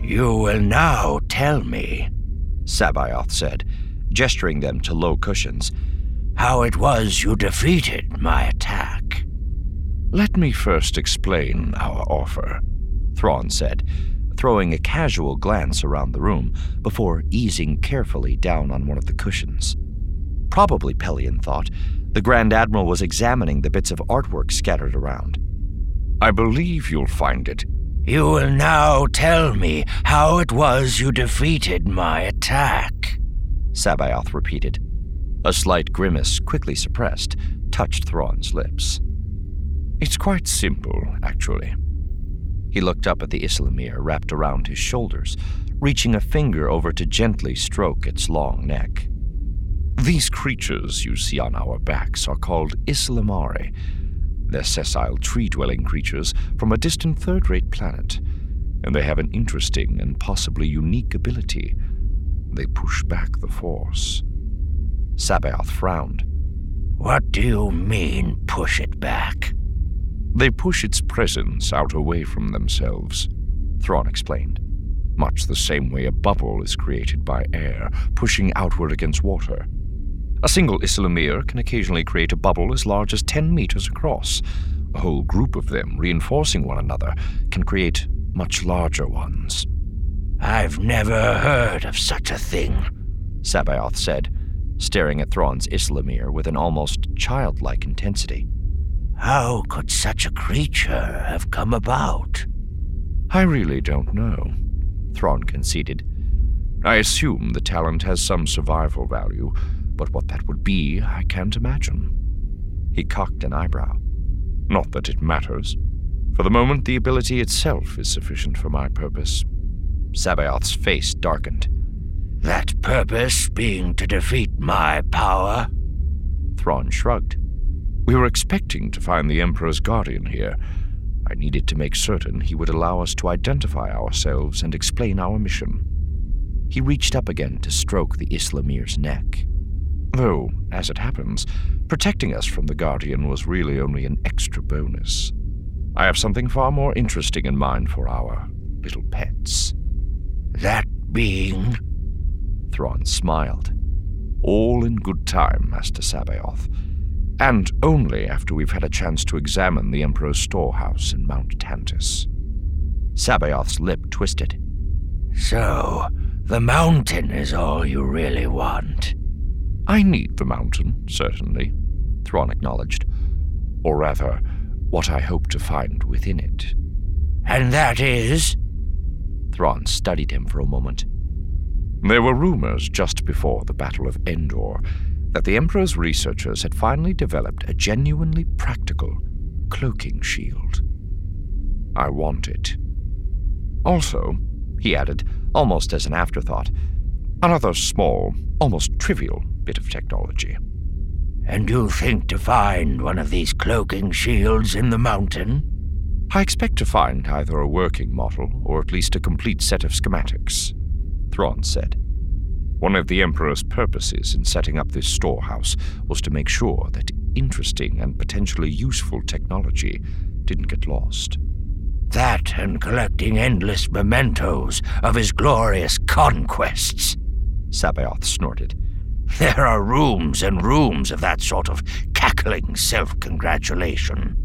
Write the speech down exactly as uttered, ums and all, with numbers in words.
You will now tell me, Sabaoth said, gesturing them to low cushions, how it was you defeated my attack. Let me first explain our offer, Thrawn said, throwing a casual glance around the room before easing carefully down on one of the cushions. Probably, Pelion thought, the Grand Admiral was examining the bits of artwork scattered around. I believe you'll find it. You will now tell me how it was you defeated my attack, Sabaoth repeated. A slight grimace, quickly suppressed, touched Thrawn's lips. It's quite simple, actually. He looked up at the Islamir wrapped around his shoulders, reaching a finger over to gently stroke its long neck. These creatures you see on our backs are called Islamari. They're sessile tree-dwelling creatures from a distant third-rate planet, and they have an interesting and possibly unique ability. They push back the Force. Sabaoth frowned. What do you mean, push it back? They push its presence out away from themselves, Thrawn explained, much the same way a bubble is created by air pushing outward against water. A single Islamir can occasionally create a bubble as large as ten meters across. A whole group of them, reinforcing one another, can create much larger ones. I've never heard of such a thing, Sabaoth said, staring at Thrawn's Islamir with an almost childlike intensity. How could such a creature have come about? I really don't know, Thrawn conceded. I assume the talent has some survival value, but what that would be, I can't imagine. He cocked an eyebrow. Not that it matters. For the moment, the ability itself is sufficient for my purpose. Sabaoth's face darkened. That purpose being to defeat my power? Thrawn shrugged. We were expecting to find the Emperor's guardian here. I needed to make certain he would allow us to identify ourselves and explain our mission. He reached up again to stroke the Islamir's neck. Though, as it happens, protecting us from the Guardian was really only an extra bonus. I have something far more interesting in mind for our little pets. That being? Thrawn smiled. All in good time, Master Sabaoth. And only after we've had a chance to examine the Emperor's storehouse in Mount Tantus. Sabaoth's lip twisted. So, the mountain is all you really want? I need the mountain, certainly, Thrawn acknowledged. Or rather, what I hope to find within it. And that is? Thrawn studied him for a moment. There were rumors just before the Battle of Endor that the Emperor's researchers had finally developed a genuinely practical cloaking shield. I want it. Also, he added, almost as an afterthought, another small, almost trivial bit of technology. And you think to find one of these cloaking shields in the mountain? I expect to find either a working model or at least a complete set of schematics, Thrawn said. One of the Emperor's purposes in setting up this storehouse was to make sure that interesting and potentially useful technology didn't get lost. That and collecting endless mementos of his glorious conquests, Sabaoth snorted. There are rooms and rooms of that sort of cackling self-congratulation.